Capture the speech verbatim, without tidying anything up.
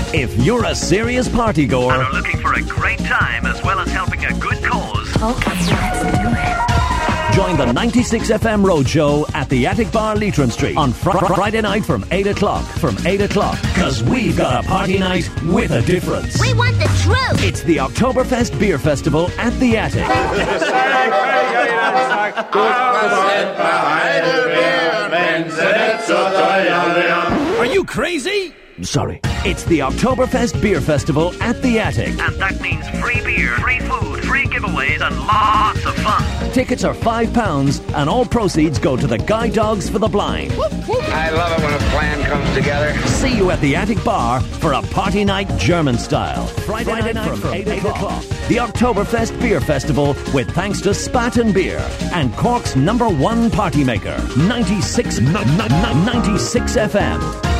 If you're a serious party goer and are looking for a great time as well as helping a good cause, okay, let's do it. Join the ninety-six F M Roadshow at the Attic Bar, Leitrim Street on fr- fr- Friday night from eight o'clock. From eight o'clock. Because we've got a party night with a difference. We want the truth. It's the Oktoberfest Beer Festival at the Attic. Are you crazy? Sorry. It's the Oktoberfest Beer Festival at the Attic. and that means free beer, free food, free giveaways, and lots of fun. Tickets are five pounds, and all proceeds go to the Guide Dogs for the Blind. I love it when a plan comes together. See you at the Attic Bar for a party night German style. Friday, Friday night, night from eight o'clock. The Oktoberfest Beer Festival with thanks to Spaten Beer and Cork's number one party maker, ninety-six, ninety-six F M.